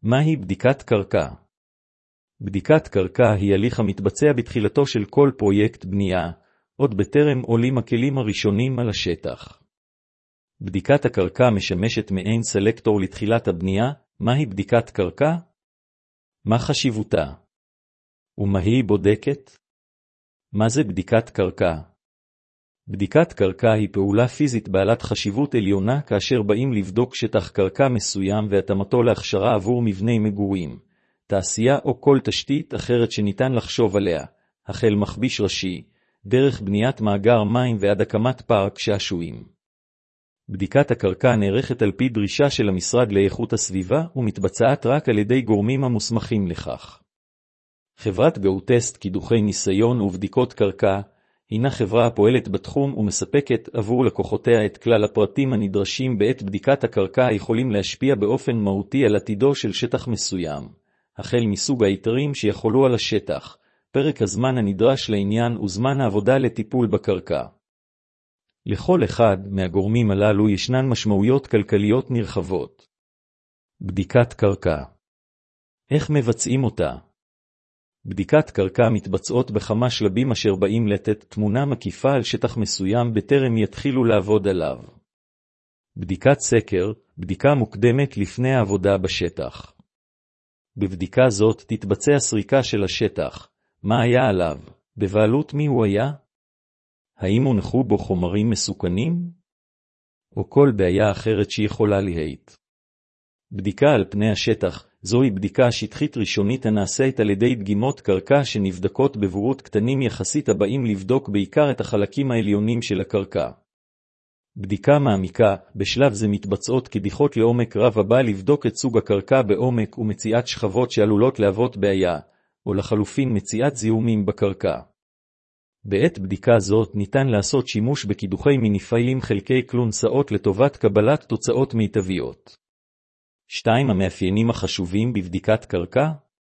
מהי בדיקת קרקע? בדיקת קרקע היא הליך המתבצע בתחילתו של כל פרויקט בנייה, עוד בטרם עולים הכלים הראשונים על השטח. בדיקת הקרקע משמשת מעין סלקטור לתחילת הבנייה. מהי בדיקת קרקע? מה חשיבותה? ומה היא בודקת? מה זה בדיקת קרקע? בדיקת קרקע היא פעולה פיזית בעלת חשיבות עליונה כאשר באים לבדוק שטח קרקע מסוים והתאמתו להכשרה עבור מבני מגורים, תעשייה או כל תשתית אחרת שניתן לחשוב עליה, החל מכביש ראשי, דרך בניית מאגר מים ועד הקמת פארק שעשועים. בדיקת הקרקע נערכת על פי דרישה של המשרד לאיכות הסביבה ומתבצעת רק על ידי גורמים המוסמכים לכך. חברת GoTest קידוחי ניסיון ובדיקות קרקע הינה חברה הפועלת בתחום ומספקת עבור לקוחותיה את כלל הפרטים הנדרשים בעת בדיקת הקרקע יכולים להשפיע באופן מהותי על עתידו של שטח מסוים, החל מסוג היתרים שיחולו על השטח, פרק הזמן הנדרש לעניין וזמן העבודה לטיפול בקרקע. לכל אחד מהגורמים הללו ישנן משמעויות כלכליות נרחבות. בדיקת קרקע. איך מבצעים אותה? בדיקת קרקע מתבצעות בכמה שלבים אשר באים לתת תמונה מקיפה על שטח מסוים בטרם יתחילו לעבוד עליו. בדיקת סקר, בדיקה מוקדמת לפני העבודה בשטח. בבדיקה זאת תתבצע סריקה של השטח, מה היה עליו, בבעלות מי הוא היה? האם הונחו בו חומרים מסוכנים? או כל בעיה אחרת שיכולה להיט. בדיקה על פני השטח, זוהי בדיקה שטחית ראשונית הנעשית על ידי דגימות קרקע שנבדקות בבורות קטנים יחסית הבאים לבדוק בעיקר את החלקים העליונים של הקרקע. בדיקה מעמיקה, בשלב זה מתבצעות קדיחות לעומק רב הבא לבדוק את סוג הקרקע בעומק ומציאת שכבות שעלולות להוות בעיה, או לחלופין מציאת זיהומים בקרקע. בעת בדיקה זאת ניתן לעשות שימוש בקידוחי מיניפיילים חלקי קלונסאות לטובת קבלת תוצאות מיטביות. 2. המאפיינים החשובים בבדיקת קרקע?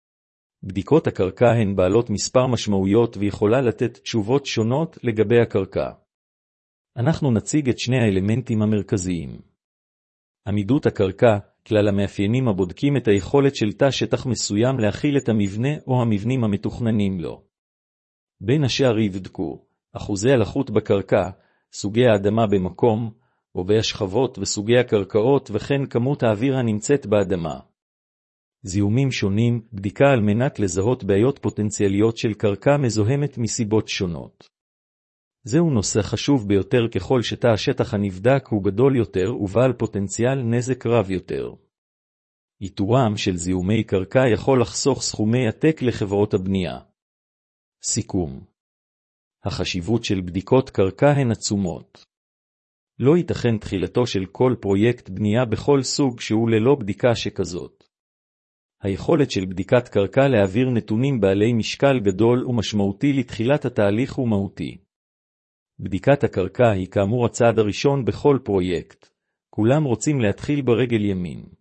בדיקות הקרקע הן בעלות מספר משמעויות ויכולה לתת תשובות שונות לגבי הקרקע. אנחנו נציג את שני האלמנטים המרכזיים. עמידות הקרקע, כלל המאפיינים הבודקים את היכולת של תא שטח מסוים להכיל את המבנה או המבנים המתוכננים לו. בין השאר יבדקו אחוזי הלחות בקרקע, סוגי האדמה במקום, עובי השכבות וסוגי הקרקעות וכן כמות האוויר הנמצאת באדמה. זיהומים שונים, בדיקה על מנת לזהות בעיות פוטנציאליות של קרקע מזוהמת מסיבות שונות. זהו נושא חשוב ביותר ככל שתא השטח הנבדק הוא גדול יותר ובעל פוטנציאל נזק רב יותר. איתורם של זיהומי קרקע יכול לחסוך סכומי עתק לחברות הבנייה. סיכום. החשיבות של בדיקות קרקע הן עצומות. לא ייתכן תחילתו של כל פרויקט בנייה בכל סוג שהוא ללא בדיקה שכזאת. היכולת של בדיקת קרקע להעביר נתונים בעלי משקל גדול ומשמעותי לתחילת התהליך הוא מהותי. בדיקת הקרקע היא כאמור הצעד הראשון בכל פרויקט. כולם רוצים להתחיל ברגל ימין.